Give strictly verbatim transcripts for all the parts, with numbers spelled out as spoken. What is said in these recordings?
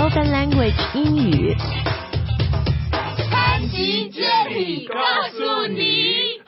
Open Language 英语。 潘吉接力告诉你。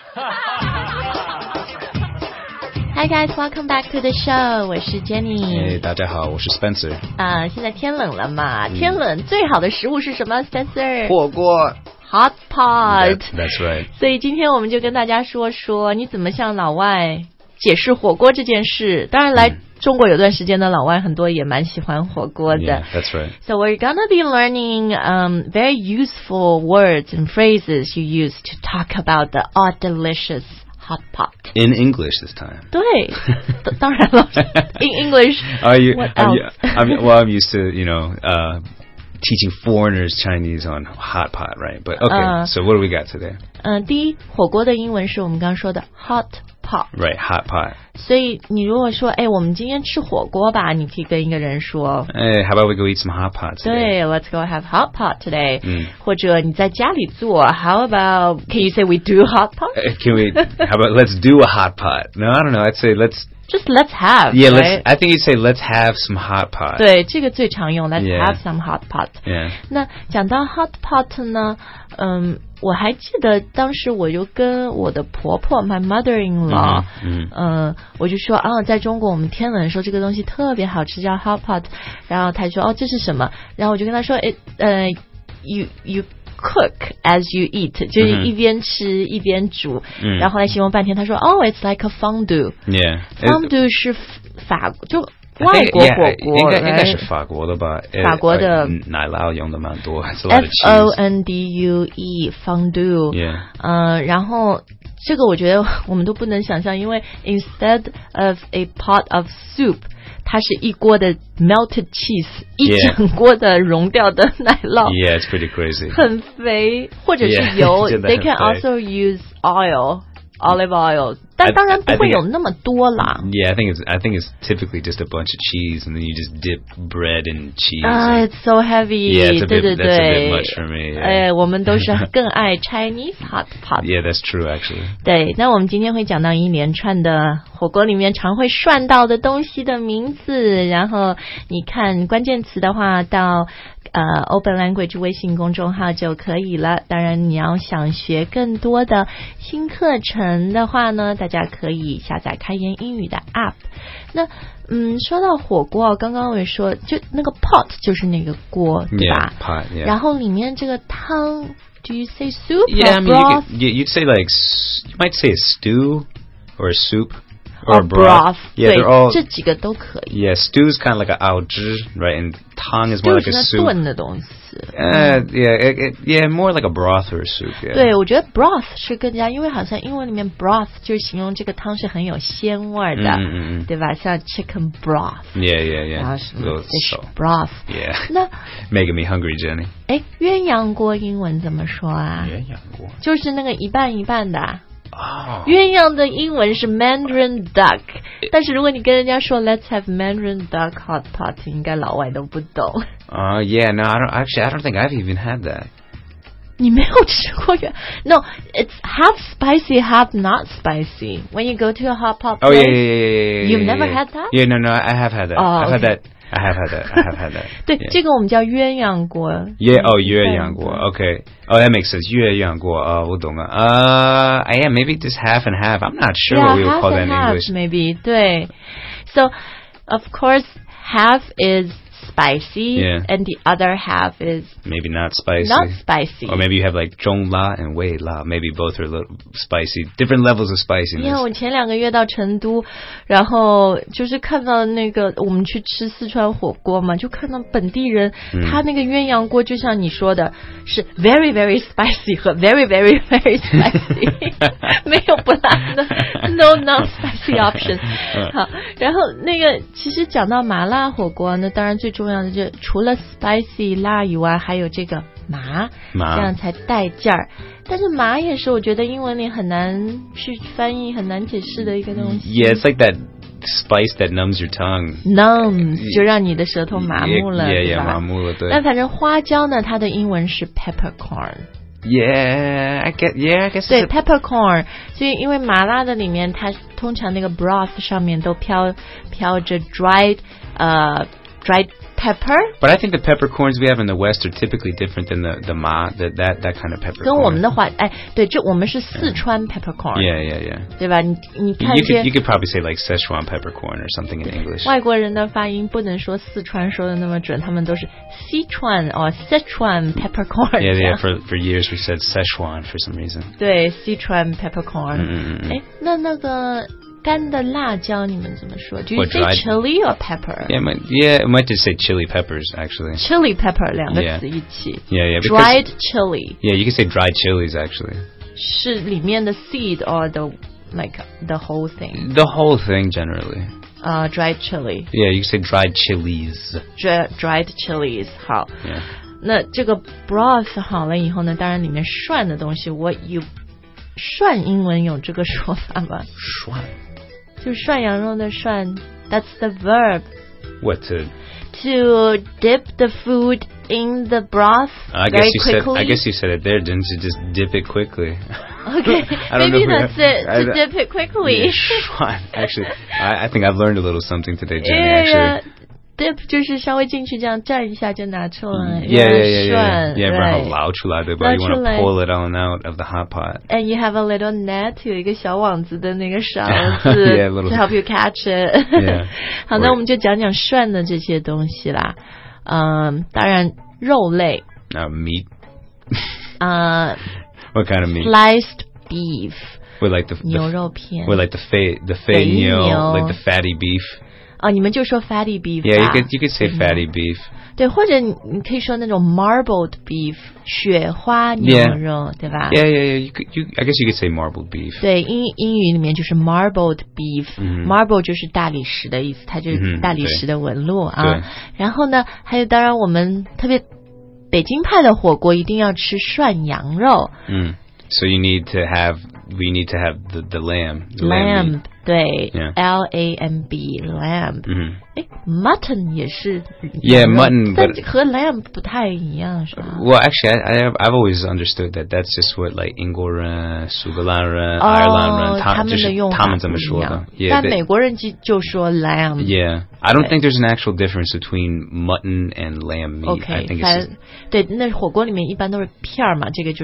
Hi guys, welcome back to the show. 我是 Jenny。 哎，大家好，我是 Spencer。 啊、呃，现在天冷了嘛，嗯、天冷最好的食物是什么 ，Spencer？ 火锅。 Hot pot. That, that's right. 所以今天我们就跟大家说说，你怎么向老外解释火锅这件事。当然来。嗯中国有段时间的老外很多也蛮喜欢火锅的。 Yeah, that's right. So we're gonna be learning um, very useful words and phrases you use to talk about the odd delicious hot pot. In English this time. 对，当然了。In English. Are you? What I'm, else? I'm, well, I'm used to you know uh, teaching foreigners Chinese on hot pot, right? But okay. Uh, so what do we got today? 嗯、呃，第一，火锅的英文是我们刚刚说的 hot pot。Right, hot pot. 所以你如果说，哎，我们今天吃火锅吧，你可以跟一个人说， 哎 ，How about we go eat some hot pot today? 对 ，Let's go have hot pot today. 嗯， 或者你在家里做 ，How about can you say we do hot pot? Can we? How about let's do a hot pot? No, I don't know. I'd say let's. Just let's have. Yeah, right? let's. I think you'd say let's have some hot pot. 对，这个最常用。Let's yeah. have some hot pot. Yeah. 那讲到 hot pot 呢，嗯，我还记得当时我就跟我的婆婆 ，my mother-in-law， 嗯， 嗯，我就说啊，在中国我们天冷的时候，这个东西特别好吃，叫 hot pot。然后她说哦，这是什么？然后我就跟她说，哎，呃 ，you you。Cook as you eat， 就是一边吃、嗯、一边煮、嗯，然后来形容半天。他说：“哦、oh, ，it's like a fondue。” Yeah，fondue 是法就外国火锅， 应该应该是法国的吧？ 法国的奶酪用的蛮多 ，F O N D U E fondue。嗯、呃，然后这个我觉得我们都不能想象，因为 instead of a pot of soup。它是一锅的 melted cheese， 一整锅的溶掉的奶酪。 Yeah, it's pretty crazy. 很肥，或者是油。Yeah, They can also use oil, olive oil. 但当然不会有那么多啦。 Yeah, I think it's I think it's typically just a bunch of cheese, and then you just dip bread in cheese. Ah, it's so heavy. Yeah, it's a bit, 对对对 that's a bit much for me. 哎，我们都是更爱 Chinese hot pot. Yeah, that's true, actually. 对，那我们今天会讲到一连串的火锅里面常会涮到的东西的名字，然后你看关键词的话到。呃 Open Language 微信公众号就可以了。当然你要想学更多的新课程的话呢，大家可以下载开言英语的 App。 那嗯，说到火锅，刚刚我也说就那个 pot 就是那个锅，对吧？ Yeah, pot, yeah. 然后里面这个汤 Do you say soup yeah, or I mean, broth? You could, you'd say like you might say a stew or a soup or, or broth. Yeah, they're all 这几个都可以。 Yeah, stew is kind of like a 熬汁 right? And tang is more like a soup. 炖的东西。 Uh, yeah, it, it, yeah, more like a broth or a soup. Yeah. 对，我觉得 broth 是更加，因为好像英文里面 broth 就是形容这个汤是很有鲜味的，嗯嗯嗯对吧？像 chicken broth. Yeah, yeah, yeah. 然后什么 fish so, broth. Yeah. 那 making me hungry, Jenny. 哎，鸳鸯锅英文怎么说啊？ 鸳鸯锅就是那个一半一半的。 Oh. 鸳鸯的英文是 Mandarin duck， 但是如果你跟人家说 Let's have Mandarin duck hot pot， 应该老外都不懂。 Oh uh, yeah, no, I don't actually. I don't think I've even had that. 你没有吃过鸳 No, it's half spicy, half not spicy. When you go to a hot pot place, oh yeah, yeah, yeah, yeah, yeah. You've yeah, never yeah. had that? Yeah, no, no, I have had that. Oh, I've okay. had that. I have had that. I have had that. 对， yeah. 这个我们叫鸳鸯锅。 Yeah, oh, 鸳鸯锅 Okay. Oh, that makes sense. 鸳鸯锅 Uh, 我懂了 Uh, yeah, maybe just half and half. I'm not sure yeah, what we would call that in half, English. Maybe, 对。So, of course, half is spicy, yeah. and the other half is maybe not spicy. Not spicy. Or maybe you have like 中辣 and 微辣 Maybe both are a little spicy. Different levels of spiciness. 因为我前两个月到成都，然后就是看到那个我们去吃四川火锅嘛，就看到本地人、嗯、他那个鸳鸯锅就像你说的是 very very spicy 和 very very very spicy 没有不辣的 no non spicy option 好，然后那个其实讲到麻辣火锅那当然最重要的就除了 spicy 辣以外还有这个麻， 麻这样才带劲儿。但是麻也是我觉得英文里很难去翻译很难解释的一个东西。 Yeah, it's like that spice that numbs your tongue. Numb 就让你的舌头麻木了 yeah, 对吧 yeah, 麻木了对。 但反正花椒呢它的英文是 peppercorn。 Yeah, I get, yeah, I guess 对 peppercorn 所以因为麻辣的里面它通常那个 broth 上面都飘飘着 dried 呃 dried pepper. But I think the peppercorns we have in the West are typically different than the the ma that that that kind of peppercorn. 跟我们的话，哎，对，这我们是四川 peppercorn. Yeah, yeah, yeah. 对吧？你你看 You 这 could you could probably say like Szechuan peppercorn or something in English. 外国人的发音不能说四川说的那么准，他们都是西川哦 Sichuan peppercorn. Yeah, yeah. For for years we said Szechuan for some reason. 对，西川 peppercorn. 嗯嗯嗯。 哎，那那个干的辣椒你们怎么说？ Do you What, say dried? chili or pepper? Yeah, it might, yeah, it might just say chili peppers actually. Chili pepper 两个 Yeah. 词一起。 Yeah, yeah. Dried chili. Yeah, you can say dried chilies actually. 是里面的 seed or the like the whole thing? The whole thing generally. 呃、uh, dried chili. Yeah, you can say dried chilies. Dry, dried chilies. 好。 Yeah. 那这个 broth 好了以后呢，当然里面涮的东西 ，what you 涮英文有这个说法吗？ 涮。 就涮羊肉的涮 ，that's the verb. What to? To dip the food in the broth I very guess you quickly. said. I guess you said it there, didn't you? Just dip it quickly. Okay, I don't maybe know that's we have, it. I, To dip it quickly. Yeah, schwan. Actually, I, I think I've learned a little something today, Jenny. Yeah, actually. yeah. Dip 就是稍微进去这样蘸一下就拿出来 Yeah, yeah, yeah, yeah. Yeah, right. 捞出来，对吧？ You want to pull it on out of the hot pot. And you have a little net, 有一个小网子的那个勺子 Yeah, little... to help you catch it. Yeah. 好，那我们就讲讲涮的这些东西啦。嗯，当然肉类。 Uh, meat. 呃 What kind of meat? Sliced beef. With like the, the 牛肉片。 With like the fei the fei 牛 like the fatty beef. 哦，你们就说 fatty beef. Yeah, you could you could say fatty beef. 对，或者你你可以说那种 marbled beef 雪花牛肉 Yeah. 对吧 Yeah, yeah, yeah. You could, you, I guess you could say marbled beef. 对，英英语里面就是 marbled beef、 嗯、 marble 就是大理石的意思，它就是大理石的纹路、 嗯、 啊。然后呢，还有当然我们特别北京派的火锅一定要吃涮羊肉。 嗯 So you need to have we need to have the the lamb. The lamb, lamb 对、 yeah. L A M B lamb. 嗯， 哎 ，mutton 也是 Yeah, mutton, 但 but 和 lamb 不太一样是吧 Well, actually, I, I have, I've always understood that that's just what like 英国人、苏格兰人、 哦、 爱尔兰人， 他们的用法他们这么说的。Yeah, 但美国人就就说 lamb. Yeah, I don't think there's an actual difference between mutton and lamb meat. Okay, I think it's just, 对，那火锅里面一般都是片儿嘛，这个就是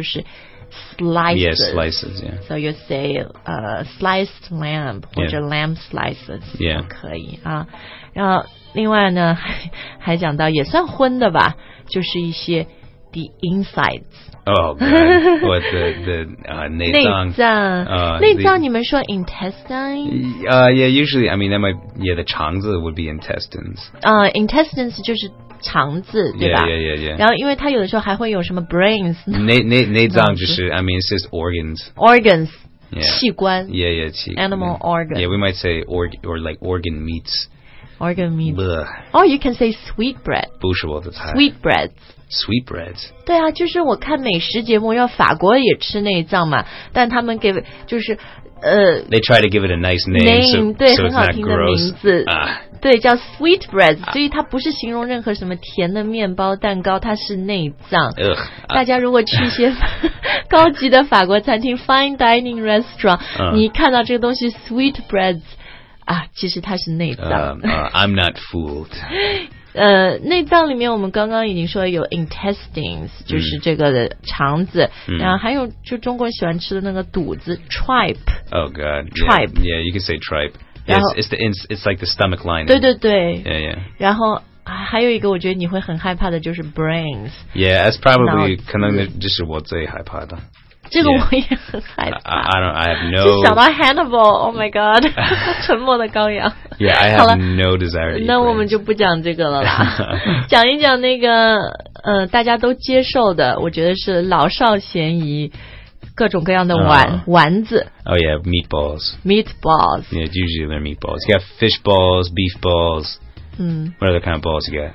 slices. Yeah, slices. Yeah. So you say uh, sliced lamb 或者 lamb slices 都 Yeah. 可以啊。然后另外呢，还还讲到也算荤的吧，就是一些 the insides. Oh, God. What the the uh, 内脏？ 内脏， 呃内脏你们说 intestine？ Uh, yeah, usually, I mean, that might, yeah, the 肠子 would be intestines. 呃、uh, intestines 就是肠子，对吧 Yeah, yeah, yeah, yeah. 然后因为它有的时候还会有什么 brains 内内内脏就是 I mean, it's just organs. organs Yeah. 器官 Yeah, yeah, 器 animal yeah. organ. Yeah, we might say org or like organ meats. organ meat. Ugh. Or you can say sweet bread. 不是我的菜。 Sweet breads. Sweetbreads. 对啊，就是我看美食节目，要法国也吃内脏嘛，但他们给就是呃 They try to give it a nice name, name so, 对 so 很 it's 好 not 听的名 gross. 字， Ah. 对叫 sweetbreads， 所以它不是形容任何什么甜的面包、蛋糕，它是内脏。 Ugh. 大家如果去一些高级的法国餐厅 fine dining restaurant，、 嗯、 你看到这个东西 sweetbreads 啊，其实它是内脏。 Uh, uh, I'm not fooled. 呃，内脏里面我们刚刚已经说有 intestines，、嗯、就是这个的肠子、嗯，然后还有就中国人喜欢吃的那个肚子 tripe。 Oh God, tripe. Yeah, yeah, you can say tripe. Yeah, it's, it's the it's, it's like the stomach lining. 对对对。 Yeah, yeah. 然后还有一个我觉得你会很害怕的就是 brains。 Yeah, that's probably 可能这是我最害怕的。 这个我也很害怕。 I, I don't. I have no. 就想到 Hannibal，Oh my God， 沉默的羔羊。 Yeah, I have no desire to eat brains. 那我们就不讲这个了啦，讲一讲那个呃大家都接受的，我觉得是老少咸宜，各种各样的丸、uh, 丸子。 Oh yeah, meatballs. Meatballs. Yeah, usually they're meatballs. You got fish balls, beef balls. 嗯。 What other kind of balls you got?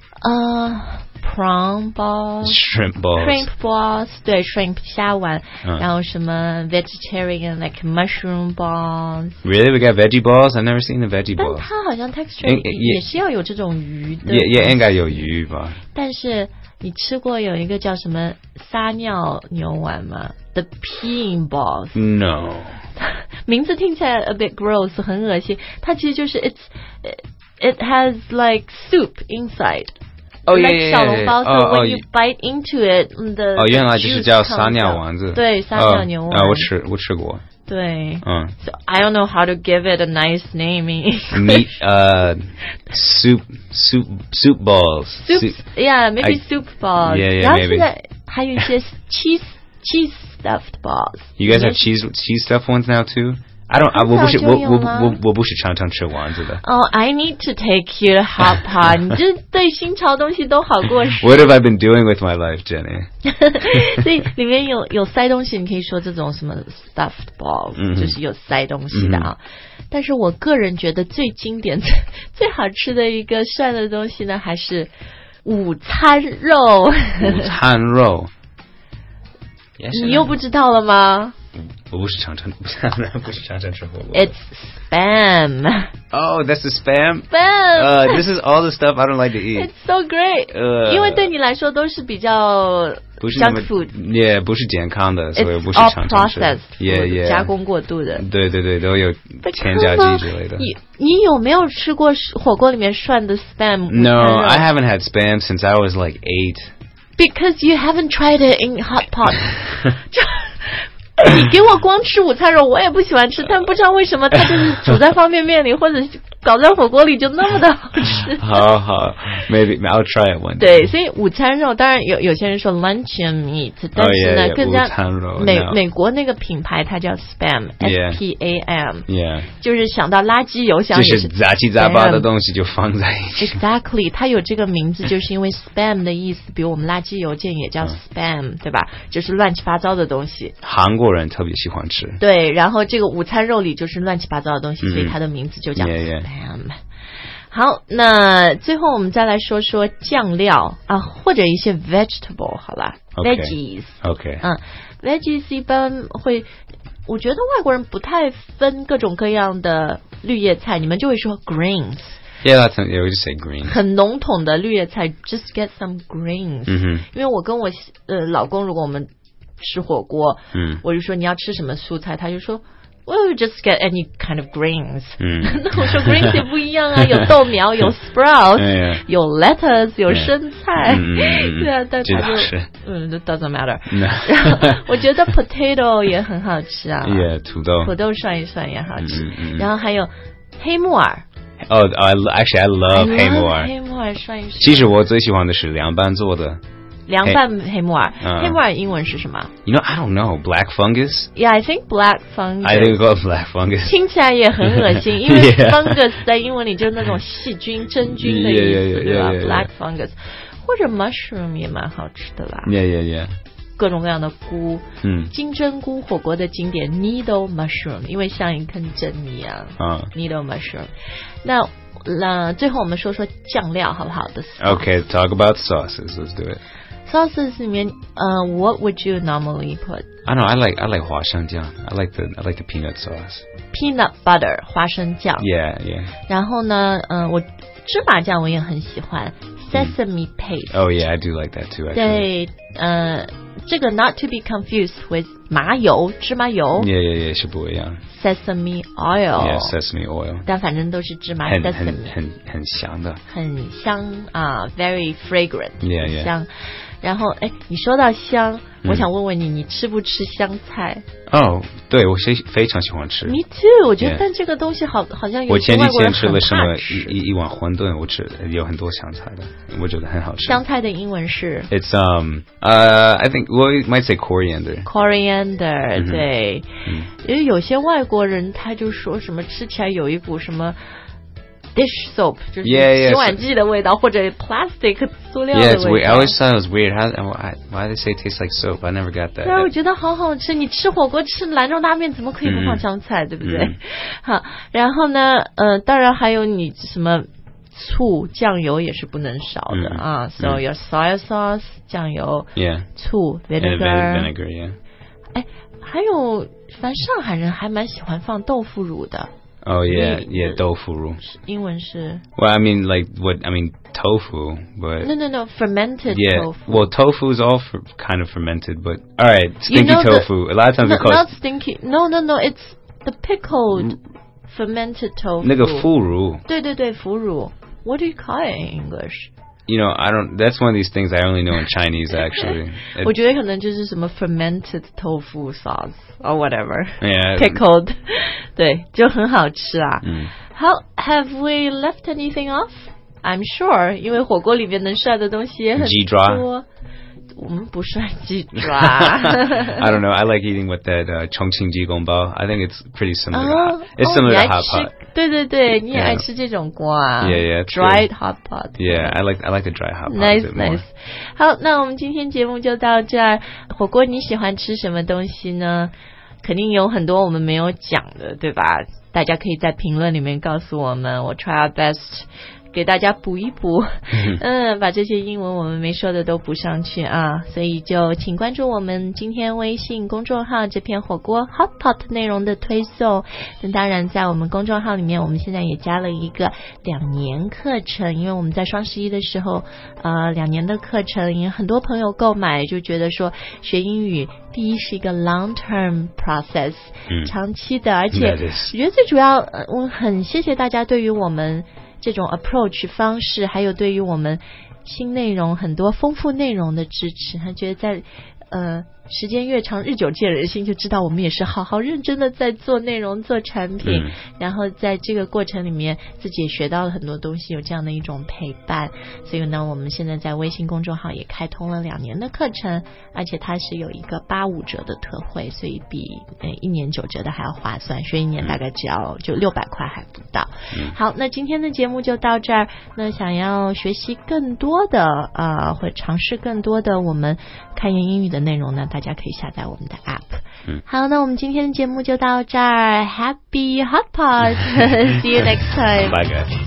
Uh, prawn balls. Shrimp balls. Shrimp balls. 对 ，shrimp 虾丸。 嗯、 然后什么 vegetarian like mushroom balls. Really, we got veggie balls? I've never seen a veggie ball. 但它好像 texture 也是要有这种鱼的。 也也应该有鱼吧。 但是你吃过有一个叫什么撒尿牛丸吗 ？The peeing balls. No. 名字听起来 a bit gross， 很恶心。它其实就是 it's it has like soup inside. Oh yeah, like yeah, 小笼包 yeah, so yeah. when Oh, you oh, bite into it, the 哦，原来就是叫 juice 撒 comes 尿 out. 丸子。 对，撒尿牛丸。 啊，我吃我吃过。 对。 嗯。 So I don't know how to give it a nice name in English. Meat, uh, soup, soup, soup balls. Soup, Soup. yeah, maybe I- soup balls. Yeah, yeah, 然后 maybe. 现在还有一些 cheese cheese stuffed balls. You guys have cheese cheese stuffed ones now too? I don't. 我不是我我我我不是常常吃丸子的。 Oh, I need to take you to Hot Pot. 你这对新潮东西都好过时。 What have I been doing with my life, Jenny? 所以里面有有塞东西，你可以说这种什么 stuffed balls，、嗯、就是有塞东西的啊。嗯、但是我个人觉得最经典、最最好吃的一个涮的东西呢，还是午餐肉。 午餐肉。 你又不知道了吗？ 我不是常常不是常常吃火锅。 It's spam. Oh, that's the spam. Spam. Uh, this is all the stuff I don't like to eat. It's so great. 呃， 因为对你来说都是比较不是那么 junk food， 也不是健康的，所以不是 all 常常吃。 processed Yeah, yeah. 加工过度的。 对对对，都有添加剂之类的。 你你有没有吃过火锅里面涮的 spam? No, I haven't had spam since I was like eight. Because you haven't tried it in hot pot. 你给我光吃午餐肉，我也不喜欢吃，但不知道为什么它就是煮在方便面里，或者搞在火锅里就那么的好吃。 好好 ，maybe I'll try it one day. 对，所以午餐肉，当然有有些人说 luncheon meat， 但是呢， oh, yeah, yeah, 更加午餐肉美 no. 美国那个品牌它叫 spam，S P A M， 就是想到垃圾邮箱也是杂七杂八的东西就放在一起。 Exactly， 它有这个名字就是因为 spam 的意思，比如我们垃圾邮件也叫 spam，、嗯、对吧？就是乱七八糟的东西。 韩国人特别喜欢吃。 对，然后这个午餐肉里就是乱七八糟的东西， 嗯、 所以它的名字就叫 yeah, spam。 Yeah. 好，那最后我们再来说说酱料啊，或者一些 vegetable 好吧、 okay. veggies。 OK。 嗯 ，veggies 一般会，我觉得外国人不太分各种各样的绿叶菜，你们就会说 greens。Yeah, that's yeah, we just say greens. 很笼统的绿叶菜 ，just get some greens。 嗯哼。 因为我跟我呃老公，如果我们吃火锅， 嗯， 我就说你要吃什么蔬菜，他就说。Well, just get any kind of greens. 嗯， 那我说 greens 也不一样啊，有豆苗，有 sprouts， yeah. 有 lettuce， 有生菜， 嗯嗯、 对啊，但他就嗯 ，doesn't matter。然后我觉得 potato 也很好吃啊 ，yeah， 土豆， 土豆涮一涮也好吃。 嗯嗯、 然后还有黑木耳。 Oh, I actually I love 黑木耳。 黑木耳涮一涮。 其实我最喜欢的是凉拌做的。 凉拌黑木耳， hey, uh, 黑木耳英文是什么 ？You know, I don't know. Black fungus. Yeah, I think black fungus. I think it's black fungus. 听起来也很恶心，因为 fungus 在英文里就是那种细菌、真菌的意思， yeah, yeah, yeah, 对吧 yeah, yeah, ？Black fungus， 或者 mushroom 也蛮好吃的啦。 Yeah, yeah, yeah. 各种各样的菇， 嗯， 金针菇火锅的经典 needle mushroom， 因为像一根针一样。 啊 ，needle mushroom。那那最后我们说说酱料好不好的 ？Okay, talk about sauces. Let's do it. Sauces 里面，呃、uh, ，What would you normally put? I don't know. I like I like 花生酱. I like the I like the peanut sauce. Peanut butter 花生酱。 Yeah, yeah. 然后呢，嗯、呃，我芝麻酱我也很喜欢 ，sesame paste. Oh yeah, I do like that too. Actually. 对，呃，这个 not to be confused with 麻油、芝麻油。 Yeah, yeah, yeah， 是不一样。 Sesame oil. Yeah, sesame oil. 但反正都是芝麻很 sesame。 很很很香的。 很香啊 ，very fragrant。 Yeah, yeah. 香。然后，哎，你说到香， 嗯、 我想问问你，你吃不吃香菜？ 哦，对，我是非常喜欢吃。 Me too， 我觉得 yeah. 但这个东西好，好像有我前几天吃了什么一一一碗馄饨，我吃有很多香菜的，我觉得很好吃。 香菜的英文是 ？It's um uh I think we might say coriander. Coriander，、嗯、对， 嗯、 因为有些外国人他就说什么吃起来有一股什么。dish soap 就是洗碗剂的味道， yeah, yeah, 或者 plastic 塑料的味道。 Yeah, it's weird. I always thought it was weird. How, why they say it tastes like soap? I never got that. 对，我觉得好好吃。你吃火锅吃兰州拉面怎么可以不放香菜，嗯、对不对？嗯、好，然后呢，呃，当然还有你什么醋、酱油也是不能少的、嗯、啊。So、嗯、your soy sauce 酱油 ，yeah， 醋 vinegar vinegar yeah。 哎，还有，反正上海人还蛮喜欢放豆腐乳的。 Oh yeah, yeah, 豆腐乳。 英文是 Well, I mean, like what? I mean, tofu, but no, no, no, fermented yeah, tofu. Well, tofu is all for, kind of fermented, but all right, stinky you know tofu. The, a lot of times no, we call not it stinky. No, no, no. It's the pickled. fermented tofu 那个腐乳。 对对对，腐乳。What do you call it in English? You know, I don't. That's one of these things I only know in Chinese. Actually, 我觉得可能就是什么 fermented tofu sauce or whatever. Yeah, pickled. 对，就很好吃啊。 嗯。 How have we left anything off? I'm sure, 因为火锅里面能涮的东西也很多。 鸡爪。 我们不涮鸡爪。 I don't know. I like eating with that uh, Chongqing ji gongbao. I think it's pretty similar. Oh, to, it's oh, similar to hot pot. 对对对，你也爱吃这种锅啊 Yeah, yeah. Dried hot pot. Yeah, I like I like the dry hot pot. Nice, a bit more. nice. 好，那我们今天节目就到这儿。火锅你喜欢吃什么东西呢？肯定有很多我们没有讲的，对吧？大家可以在评论里面告诉我们，我 try our best。给大家补一补，嗯，把这些英文我们没说的都补上去啊，所以就请关注我们今天微信公众号这篇火锅 Hot Pot 内容的推送。那当然在我们公众号里面，我们现在也加了一个两年课程，因为我们在双十一的时候，呃，两年的课程也很多朋友购买，就觉得说学英语第一是一个 long term process，嗯，长期的，而且我觉得最主要，呃，我很谢谢大家对于我们这种 approach 方式，还有对于我们新内容很多丰富内容的支持，他觉得在呃时间越长日久见人心，就知道我们也是好好认真的在做内容做产品、嗯、然后在这个过程里面自己也学到了很多东西，有这样的一种陪伴。所以呢我们现在在微信公众号也开通了两年的课程，而且它是有一个八五折的特惠，所以比呃一年九折的还要划算，学一年大概只要就六百块还不到、嗯、好，那今天的节目就到这儿。那想要学习更多的呃或尝试更多的我们开言英语的内容呢，大家可以下载我们的 app、嗯、好，那我们今天的节目就到这儿。 Happy Hot Pot See you next time. Bye guys.